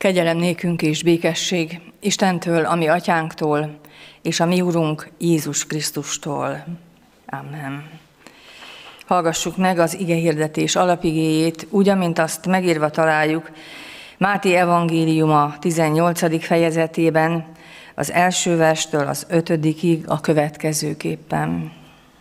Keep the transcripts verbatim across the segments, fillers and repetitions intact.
Kegyelem nékünk és békesség Istentől, a mi atyánktól, és a mi Urunk Jézus Krisztustól. Amen. Hallgassuk meg az igehirdetés alapigéjét, úgy, amint azt megírva találjuk Máté evangéliuma tizennyolcadik fejezetében, az első verstől az ötödikig a következőképpen.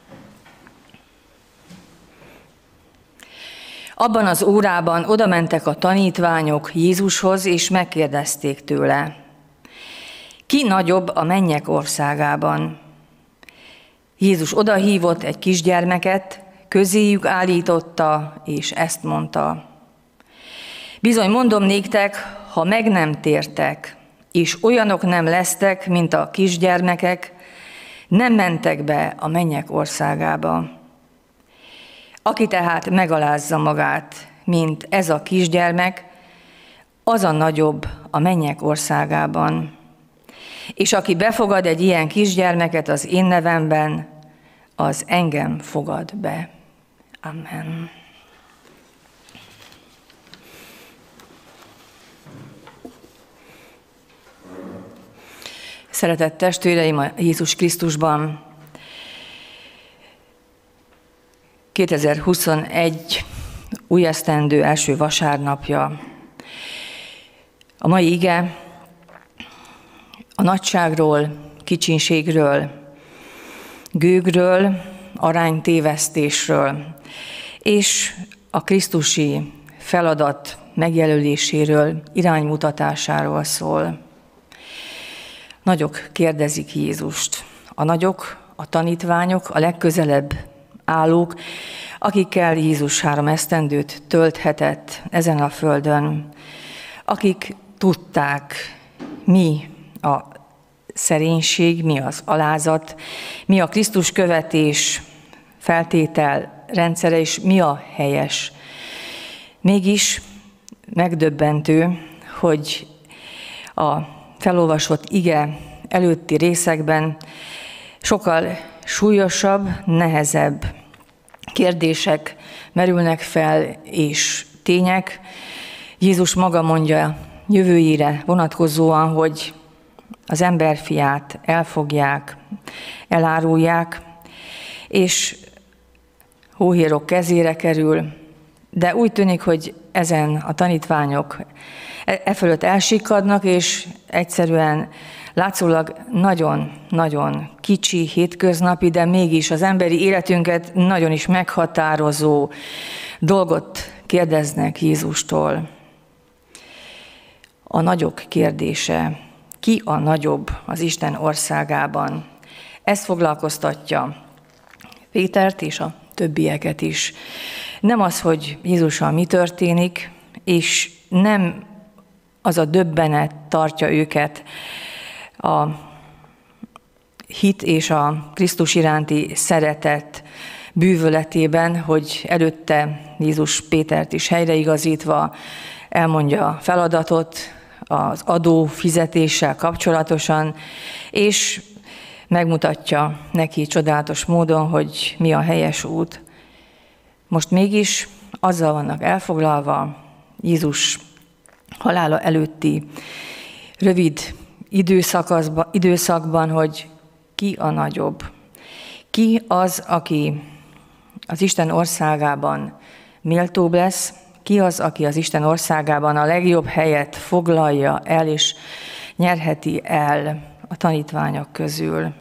Abban az órában odamentek a tanítványok Jézushoz, és megkérdezték tőle: ki nagyobb a mennyek országában? Jézus odahívott egy kisgyermeket, közéjük állította, és ezt mondta: bizony mondom néktek, ha meg nem tértek, és olyanok nem lesztek, mint a kisgyermekek, nem mentek be a mennyek országába. Aki tehát megalázza magát, mint ez a kisgyermek, az a nagyobb a mennyek országában. És aki befogad egy ilyen kisgyermeket az én nevemben, az engem fogad be. Amen. Szeretett testvéreim a Jézus Krisztusban, kétezer-huszonegy új esztendő első vasárnapja. A mai ige a nagyságról, kicsinségről, gőgről, aránytévesztésről és a krisztusi feladat megjelöléséről, iránymutatásáról szól. Nagyok kérdezik Jézust. A nagyok, a tanítványok, a legközelebb állók, akikkel Jézus három esztendőt tölthetett ezen a földön, akik tudták, mi a szerénység, mi az alázat, mi a Krisztus követés feltétel rendszere, és mi a helyes. Mégis megdöbbentő, hogy a felolvasott ige előtti részekben sokkal súlyosabb, nehezebb kérdések merülnek fel, és tények. Jézus maga mondja jövőjére vonatkozóan, hogy az emberfiát elfogják, elárulják, és hóhérok kezére kerül, de úgy tűnik, hogy ezen a tanítványok e fölött elsikadnak, és egyszerűen látszólag nagyon-nagyon kicsi, hétköznapi, de mégis az emberi életünket nagyon is meghatározó dolgot kérdeznek Jézustól. A nagyok kérdése: ki a nagyobb az Isten országában? Ez foglalkoztatja Pétert és a többieket is. Nem az, hogy Jézussal mi történik, és nem az a döbbenet tartja őket a hit és a Krisztus iránti szeretet bűvöletében, hogy előtte Jézus Pétert is helyreigazítva elmondja a feladatot az adó fizetéssel kapcsolatosan, és megmutatja neki csodálatos módon, hogy mi a helyes út. Most mégis azzal vannak elfoglalva Jézus halála előtti rövid időszakban, hogy ki a nagyobb. Ki az, aki az Isten országában méltóbb lesz, ki az, aki az Isten országában a legjobb helyet foglalja el, és nyerheti el a tanítványok közül.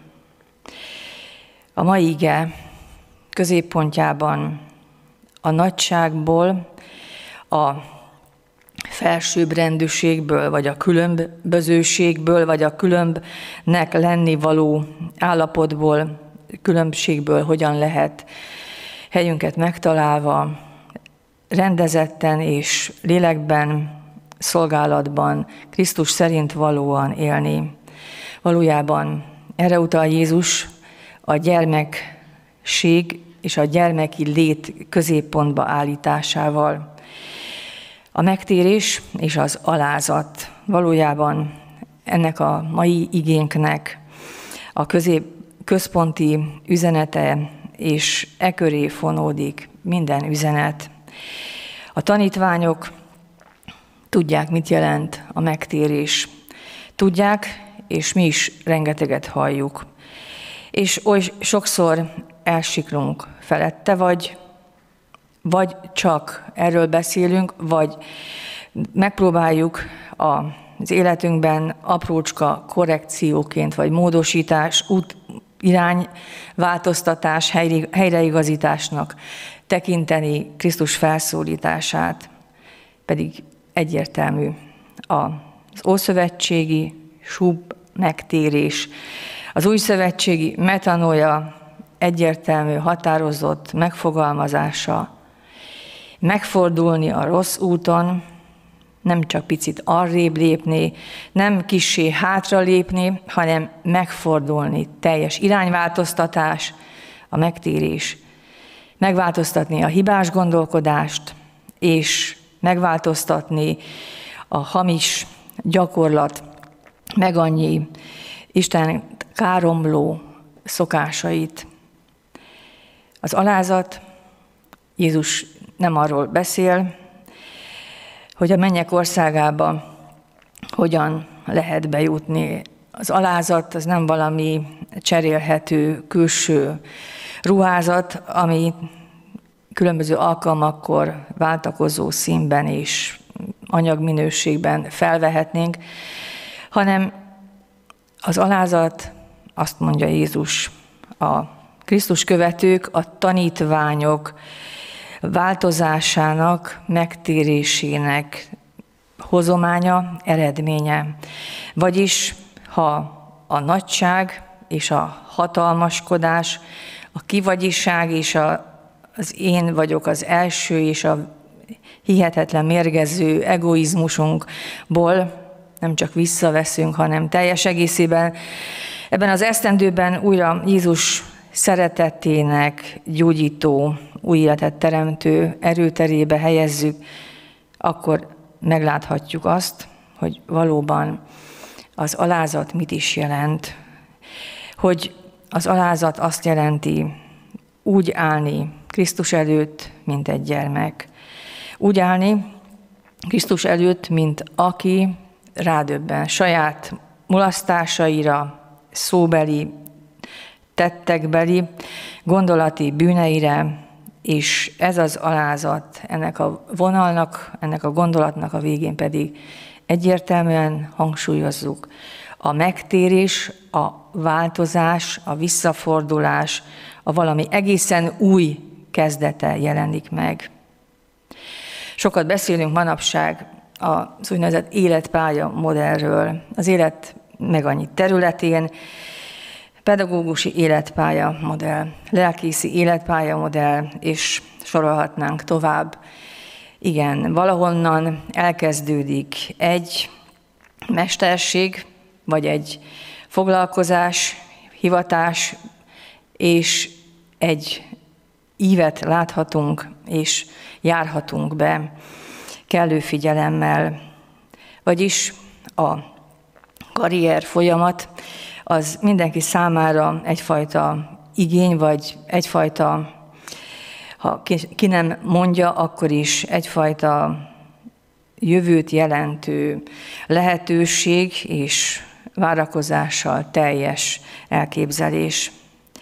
A mai ige középpontjában a nagyságból, a felsőbbrendűségből, vagy a különbözőségből, vagy a különbnek lenni való állapotból, különbségből hogyan lehet helyünket megtalálva, rendezetten és lélekben, szolgálatban, Krisztus szerint valóan élni. Valójában erre utal Jézus a gyermekség és a gyermeki lét középpontba állításával. A megtérés és az alázat valójában ennek a mai igénknek a közép, központi üzenete, és e köré fonódik minden üzenet. A tanítványok tudják, mit jelent a megtérés. Tudják, és mi is rengeteget halljuk. És oly sokszor elsiklunk felette, vagy, vagy csak erről beszélünk, vagy megpróbáljuk az életünkben aprócska korrekcióként, vagy módosítás, út, irányváltoztatás, helyreigazításnak tekinteni Krisztus felszólítását, pedig egyértelmű az ószövetségi sub megtérés, az újszövetségi metanoia egyértelmű, határozott megfogalmazása, megfordulni a rossz úton, nem csak picit arrébb lépni, nem kissé hátra lépni, hanem megfordulni, teljes irányváltoztatás, a megtérés, megváltoztatni a hibás gondolkodást, és megváltoztatni a hamis gyakorlat, meg annyi Isten káromló szokásait. Az alázat, Jézus nem arról beszél, hogy a mennyek országába hogyan lehet bejutni. Az alázat az nem valami cserélhető külső ruházat, ami különböző alkalmakkor váltakozó színben és anyagminőségben felvehetnénk, hanem az alázat, azt mondja Jézus, a Krisztus követők, a tanítványok változásának, megtérésének hozománya, eredménye. Vagyis, ha a nagyság és a hatalmaskodás, a kivagyiság és a, az én vagyok az első és a hihetetlen mérgező egoizmusunkból nem csak visszaveszünk, hanem teljes egészében ebben az esztendőben újra Jézus szeretetének gyógyító, új életet teremtő erőterébe helyezzük, akkor megláthatjuk azt, hogy valóban az alázat mit is jelent. Hogy az alázat azt jelenti, úgy állni Krisztus előtt, mint egy gyermek. Úgy állni Krisztus előtt, mint aki rádöbben saját mulasztásaira, szóbeli, tettekbeli, gondolati bűneire, és ez az alázat ennek a vonalnak, ennek a gondolatnak a végén pedig egyértelműen hangsúlyozzuk. A megtérés, a változás, a visszafordulás, a valami egészen új kezdete jelenik meg. Sokat beszélünk manapság az úgynevezett életpálya modellről, az élet meg annyi területén, pedagógusi életpálya modell, lelkészi életpálya modell, és sorolhatnánk tovább. Igen, valahonnan elkezdődik egy mesterség, vagy egy foglalkozás, hivatás, és egy ívet láthatunk, és járhatunk be kellő figyelemmel. Vagyis a karrier folyamat az mindenki számára egyfajta igény, vagy egyfajta, ha ki nem mondja, akkor is egyfajta jövőt jelentő lehetőség és várakozással teljes elképzelés.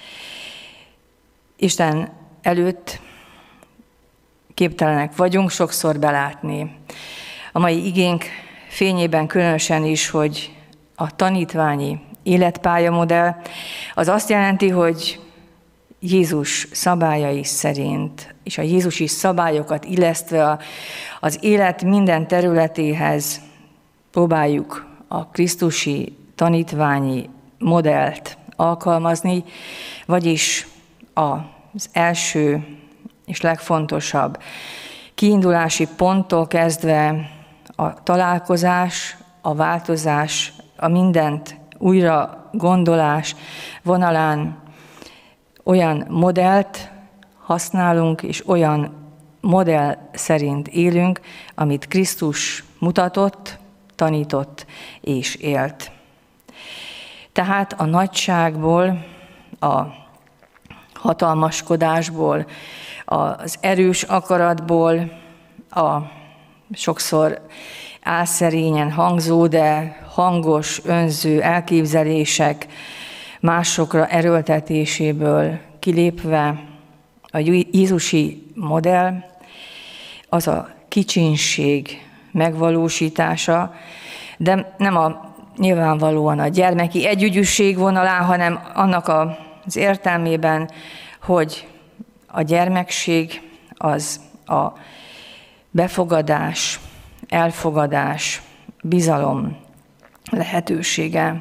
Isten előtt képtelenek vagyunk sokszor belátni. A mai igénk fényében különösen is, hogy a tanítványi életpályamodell az azt jelenti, hogy Jézus szabályai szerint, és a Jézusi szabályokat illesztve az élet minden területéhez próbáljuk a krisztusi tanítványi modellt alkalmazni, vagyis az első és legfontosabb kiindulási ponttól kezdve a találkozás, a változás, a mindent újra gondolás vonalán olyan modellt használunk, és olyan modell szerint élünk, amit Krisztus mutatott, tanított és élt. Tehát a nagyságból, a hatalmaskodásból, az erős akaratból, a sokszor álszerényen hangzó, de hangos, önző elképzelések másokra erőltetéséből kilépve a jézusi modell az a kicsinség megvalósítása, de nem a nyilvánvalóan a gyermeki együgyűség vonalán, hanem annak az értelmében, hogy a gyermekség az a befogadás, elfogadás, bizalom lehetősége.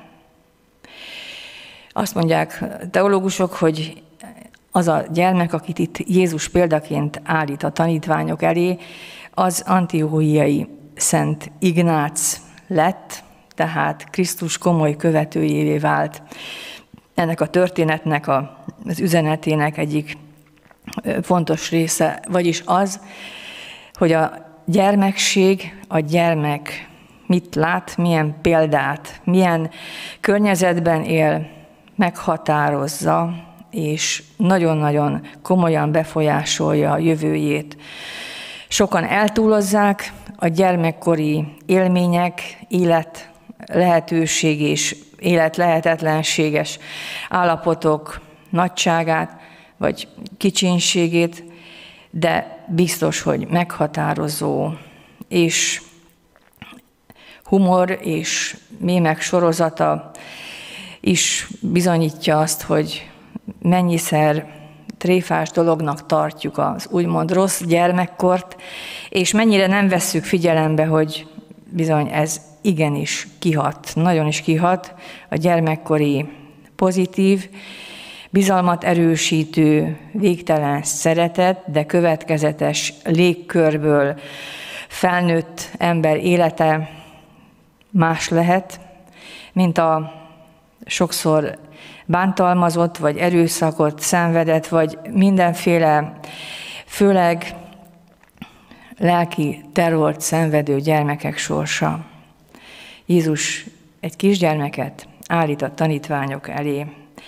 Azt mondják teológusok, hogy az a gyermek, akit itt Jézus példaként állít a tanítványok elé, az antiochiai Szent Ignác lett, tehát Krisztus komoly követőjévé vált. Ennek a történetnek, a, az üzenetének egyik fontos része, vagyis az, hogy a gyermekség, a gyermek mit lát, milyen példát, milyen környezetben él, meghatározza, és nagyon-nagyon komolyan befolyásolja a jövőjét. Sokan eltúlozzák a gyermekkori élmények, élet lehetőség és élet lehetetlenséges állapotok nagyságát, vagy kicsinségét, de biztos, hogy meghatározó, és humor és mémek sorozata is bizonyítja azt, hogy mennyiszer tréfás dolognak tartjuk az úgymond rossz gyermekkort, és mennyire nem vesszük figyelembe, hogy bizony ez igenis kihat, nagyon is kihat a gyermekkori pozitív, bizalmat erősítő, végtelen szeretet, de következetes légkörből felnőtt ember élete más lehet, mint a sokszor bántalmazott, vagy erőszakot szenvedett, vagy mindenféle, főleg lelki terrort szenvedő gyermekek sorsa. Jézus egy kisgyermeket állít a tanítványok elé.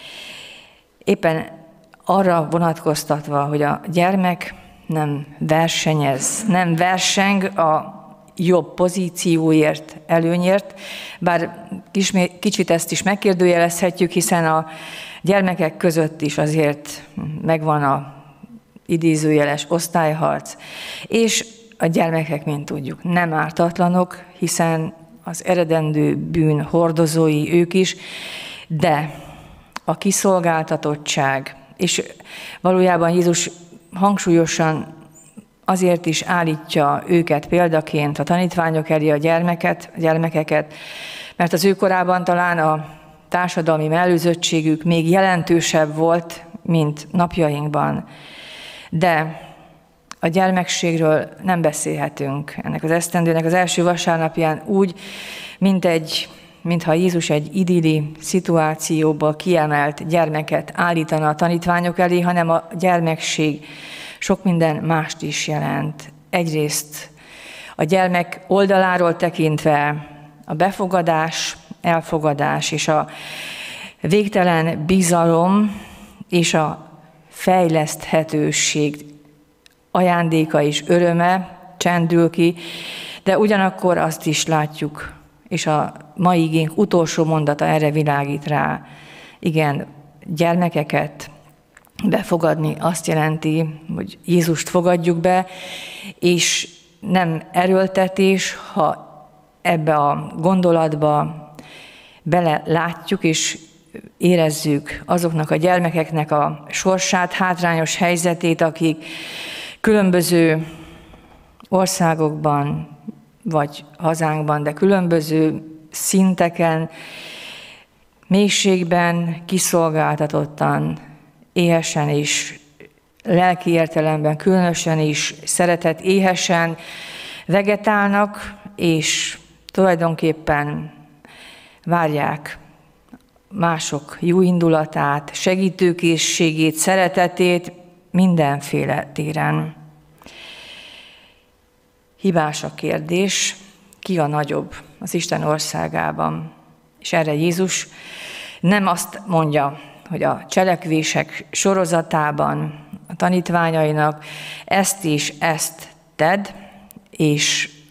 Éppen arra vonatkoztatva, hogy a gyermek nem versenyez, nem verseng a jobb pozícióért, előnyért, bár kicsit ezt is megkérdőjelezhetjük, hiszen a gyermekek között is azért megvan a idézőjeles osztályharc, és a gyermekek, mint tudjuk, nem ártatlanok, hiszen az eredendő bűn hordozói ők is, de a kiszolgáltatottság, és valójában Jézus hangsúlyosan azért is állítja őket példaként, a tanítványok elé a gyermeket, a gyermekeket, mert az ő korában talán a társadalmi mellőzöttségük még jelentősebb volt, mint napjainkban. De a gyermekségről nem beszélhetünk ennek az esztendőnek az első vasárnapján úgy, mint egy, mintha Jézus egy idilli szituációba kiemelt gyermeket állítana a tanítványok elé, hanem a gyermekség sok minden mást is jelent. Egyrészt a gyermek oldaláról tekintve a befogadás, elfogadás és a végtelen bizalom és a fejleszthetőség ajándéka és öröme csendül ki, de ugyanakkor azt is látjuk, és a mai igénk utolsó mondata erre világít rá. Igen, gyermekeket befogadni azt jelenti, hogy Jézust fogadjuk be, és nem erőltetés, ha ebbe a gondolatba bele látjuk, és érezzük azoknak a gyermekeknek a sorsát, hátrányos helyzetét, akik különböző országokban, vagy hazánkban, de különböző szinteken, mélységben, kiszolgáltatottan, éhesen és lelki értelemben különösen is szeretet éhesen vegetálnak, és tulajdonképpen várják mások jó indulatát, segítőkészségét, szeretetét mindenféle téren. Hibás a kérdés, ki a nagyobb az Isten országában. És erre Jézus nem azt mondja, hogy a cselekvések sorozatában a tanítványainak ezt és ezt tedd, és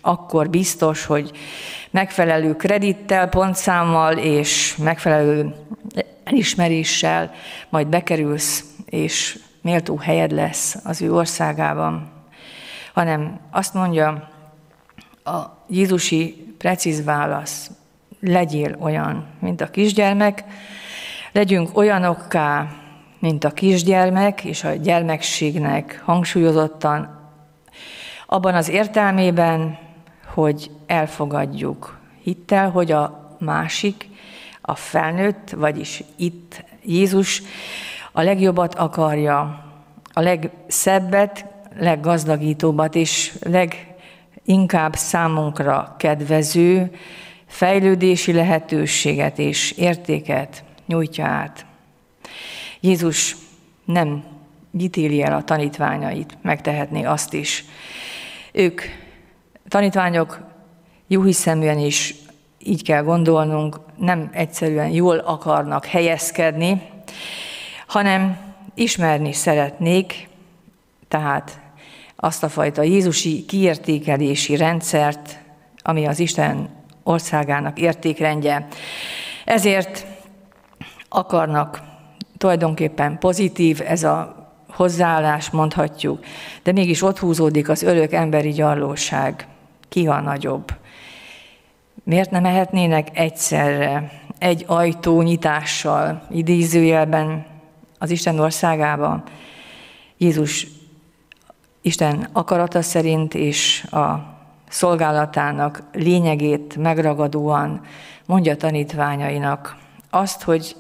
akkor biztos, hogy megfelelő kredittel, pontszámmal és megfelelő elismeréssel majd bekerülsz, és méltó helyed lesz az ő országában, hanem azt mondja a jézusi precíz válasz, legyél olyan, mint a kisgyermek, legyünk olyanokká, mint a kisgyermek, és a gyermekségnek hangsúlyozottan abban az értelmében, hogy elfogadjuk hittel, hogy a másik, a felnőtt, vagyis itt Jézus a legjobbat akarja, a legszebbet, leggazdagítóbbat és leginkább számunkra kedvező fejlődési lehetőséget és értéket nyújtja át. Jézus nem ítéli el a tanítványait, megtehetné azt is. Ők, tanítványok, jóhiszeműen is így kell gondolnunk, nem egyszerűen jól akarnak helyezkedni, hanem ismerni szeretnék, tehát azt a fajta jézusi kiértékelési rendszert, ami az Isten országának értékrendje. Ezért akarnak tulajdonképpen pozitív ez a hozzáállás, mondhatjuk, de mégis ott húzódik az örök emberi gyarlóság. Ki a nagyobb? Miért nem mehetnének egyszerre, egy ajtó nyitással, idézőjelben az Isten országába? Jézus Isten akarata szerint és a szolgálatának lényegét megragadóan mondja tanítványainak azt, hogy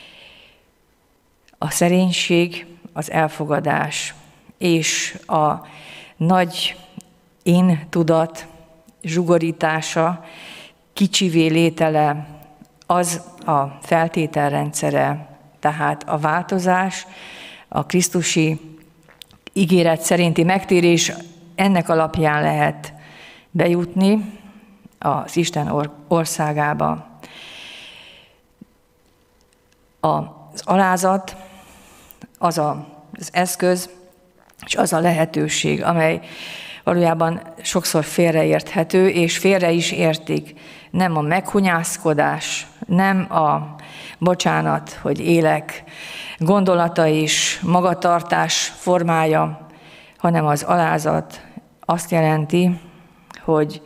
a szerénység, az elfogadás és a nagy én tudat zsugorítása, kicsivé létele, az a feltételrendszere, tehát a változás, a krisztusi ígéret szerinti megtérés, ennek alapján lehet bejutni az Isten országába. Az alázat az a, az eszköz, és az a lehetőség, amely valójában sokszor félreérthető, és félre is értik. Nem a meghunyászkodás, nem a bocsánat, hogy élek gondolata és magatartás formája, hanem az alázat azt jelenti, hogy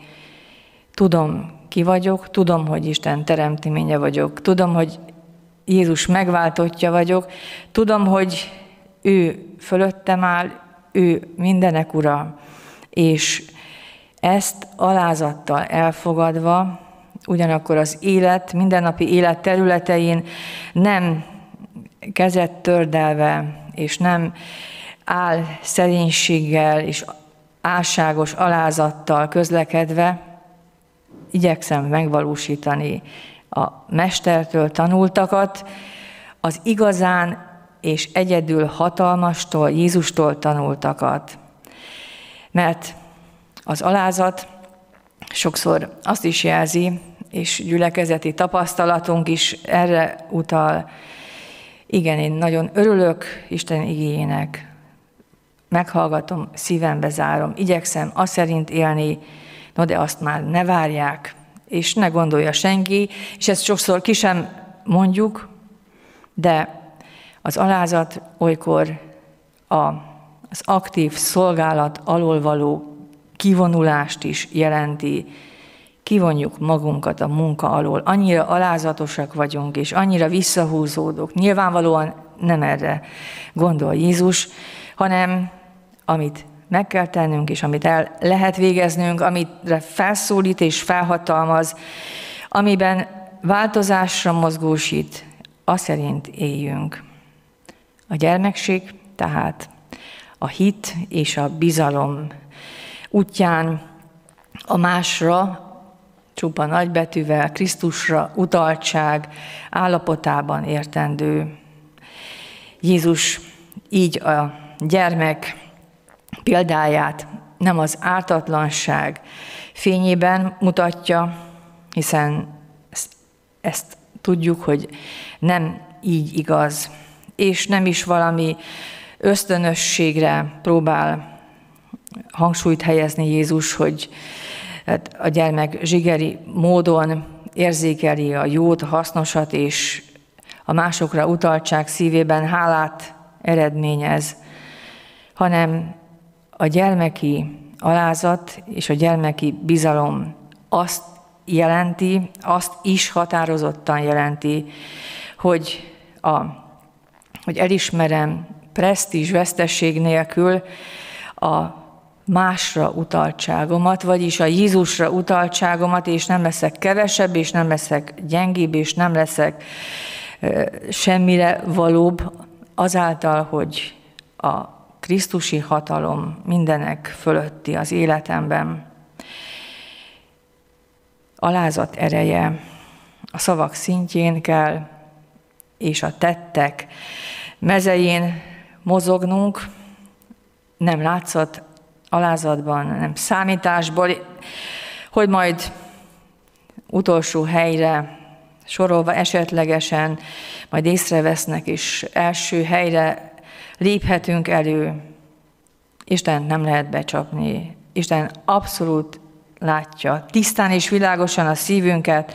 tudom, ki vagyok, tudom, hogy Isten teremtménye vagyok, tudom, hogy Jézus megváltottja vagyok, tudom, hogy ő fölöttem áll, ő mindenek ura, és ezt alázattal elfogadva, ugyanakkor az élet, mindennapi élet területein nem kezet tördelve, és nem áll szerénységgel és álságos alázattal közlekedve, igyekszem megvalósítani a mestertől tanultakat, az igazán és egyedül hatalmastól, Jézustól tanultakat. Mert az alázat sokszor azt is jelzi, és gyülekezeti tapasztalatunk is erre utal, igen, én nagyon örülök Isten igéjének, meghallgatom, szívembe zárom, igyekszem azt szerint élni, no de azt már ne várják, és ne gondolja senki, és ezt sokszor ki sem mondjuk, de az alázat olykor a, az aktív szolgálat alól való kivonulást is jelenti. Kivonjuk magunkat a munka alól. Annyira alázatosak vagyunk, és annyira visszahúzódók. Nyilvánvalóan nem erre gondol Jézus, hanem amit meg kell tennünk, és amit el lehet végeznünk, amire felszólít és felhatalmaz, amiben változásra mozgósít, azt szerint éljünk. A gyermekség, tehát a hit és a bizalom útján a másra, csupa nagybetűvel, Krisztusra utaltság állapotában értendő. Jézus így a gyermek példáját nem az ártatlanság fényében mutatja, hiszen ezt, ezt tudjuk, hogy nem így igaz, és nem is valami ösztönösségre próbál hangsúlyt helyezni Jézus, hogy Hát a gyermek zsigeri módon érzékeli a jót, a hasznosat, és a másokra utaltság szívében hálát eredményez, hanem a gyermeki alázat és a gyermeki bizalom azt jelenti, azt is határozottan jelenti, hogy, a, hogy elismerem presztízs, vesztesség nélkül a másra utaltságomat, vagyis a Jézusra utaltságomat, és nem leszek kevesebb, és nem leszek gyengébb, és nem leszek semmire valóbb azáltal, hogy a krisztusi hatalom mindenek fölötti az életemben. Alázat ereje a szavak szintjén kell, és a tettek mezején mozognunk, nem látszat alázatban, nem számításból, hogy majd utolsó helyre sorolva esetlegesen majd észrevesznek, és első helyre léphetünk elő. Isten nem lehet becsapni. Isten abszolút látja, tisztán és világosan a szívünket,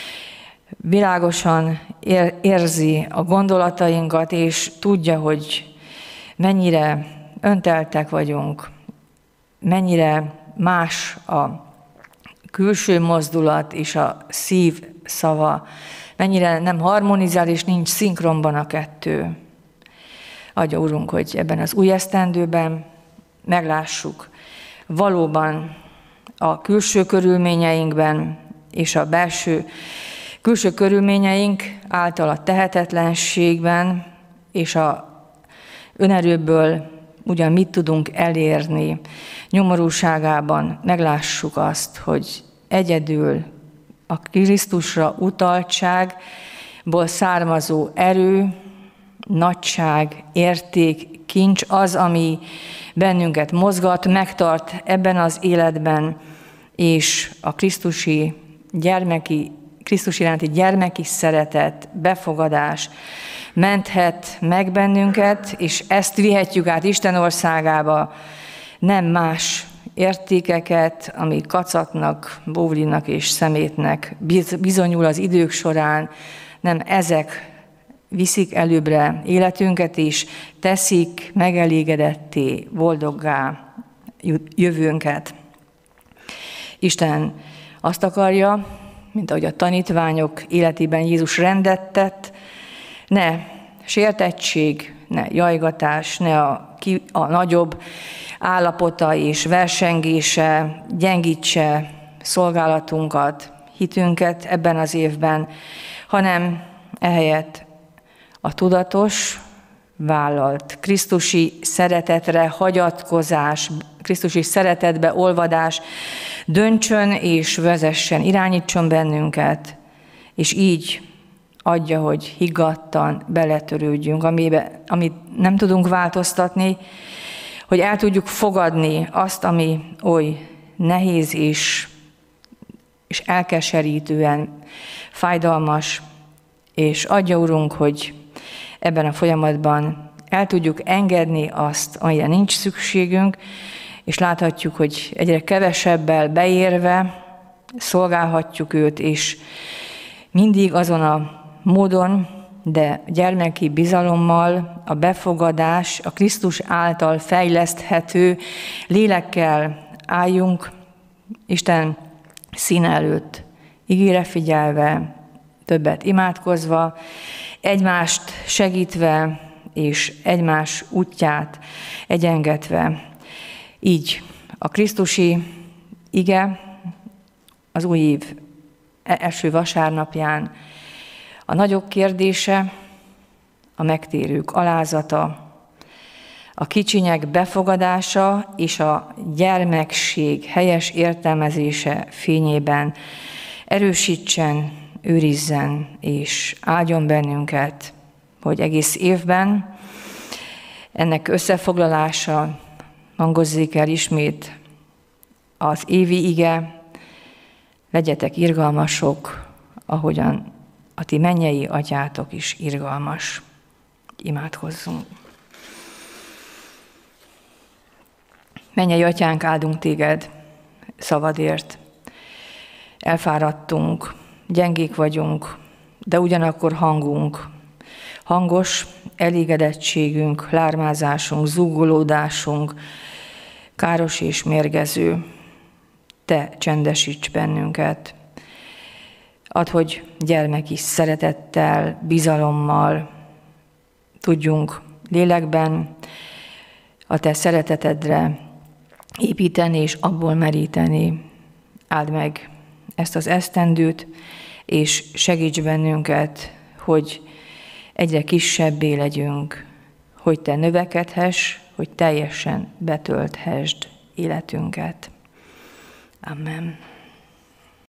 világosan érzi a gondolatainkat, és tudja, hogy mennyire önteltek vagyunk, mennyire más a külső mozdulat és a szív szava, mennyire nem harmonizál és nincs szinkronban a kettő. Adja, Urunk, hogy ebben az új esztendőben meglássuk valóban a külső körülményeinkben és a belső külső körülményeink által a tehetetlenségben és a önerőből ugyan mit tudunk elérni, nyomorúságában meglássuk azt, hogy egyedül a Krisztusra utaltságból származó erő, nagyság, érték, kincs az, ami bennünket mozgat, megtart ebben az életben, és a krisztusi gyermeki, Krisztus iránti gyermeki szeretet, befogadás menthet meg bennünket, és ezt vihetjük át Isten országába, nem más értékeket, ami kacatnak, bóvlinak és szemétnek bizonyul az idők során, nem ezek viszik előbbre életünket is, teszik megelégedetté, boldoggá jövőnket. Isten azt akarja, mint ahogy a tanítványok életében Jézus rendet tett, ne sértettség, ne jajgatás, ne a, ki, a nagyobb állapota és versengése gyengítse szolgálatunkat, hitünket ebben az évben, hanem ehelyett a tudatos, vállalt krisztusi szeretetre hagyatkozás, krisztusi szeretetbe olvadás döntsön és vezessen, irányítson bennünket, és így adja, hogy higgadtan beletörődjünk, amibe, amit nem tudunk változtatni, hogy el tudjuk fogadni azt, ami oly nehéz és, és elkeserítően fájdalmas, és adja, Urunk, hogy ebben a folyamatban el tudjuk engedni azt, amire nincs szükségünk, és láthatjuk, hogy egyre kevesebbel beérve szolgálhatjuk őt, és mindig azon a módon, de gyermeki bizalommal a befogadás, a Krisztus által fejleszthető lélekkel álljunk Isten színe előtt, igére figyelve, többet imádkozva, egymást segítve és egymás útját egyengetve. Így a krisztusi ige az új év első vasárnapján a nagyok kérdése, a megtérők alázata, a kicsinyek befogadása és a gyermekség helyes értelmezése fényében erősítsen, őrizzen és áldjon bennünket, hogy egész évben ennek összefoglalása hangozzék el ismét az évi ige, legyetek irgalmasok, ahogyan a ti mennyei atyátok is irgalmas. Imádkozzunk. Mennyei atyánk, áldunk téged szavadért, elfáradtunk, gyengék vagyunk, de ugyanakkor hangunk, hangos elégedettségünk, lármázásunk, zúgolódásunk, káros és mérgező. Te csendesíts bennünket. Add, hogy gyermeki szeretettel, bizalommal tudjunk lélekben a te szeretetedre építeni és abból meríteni. Áld meg ezt az esztendőt, és segíts bennünket, hogy egyre kisebbé legyünk, hogy te növekedhess, hogy teljesen betölthesd életünket. Amen.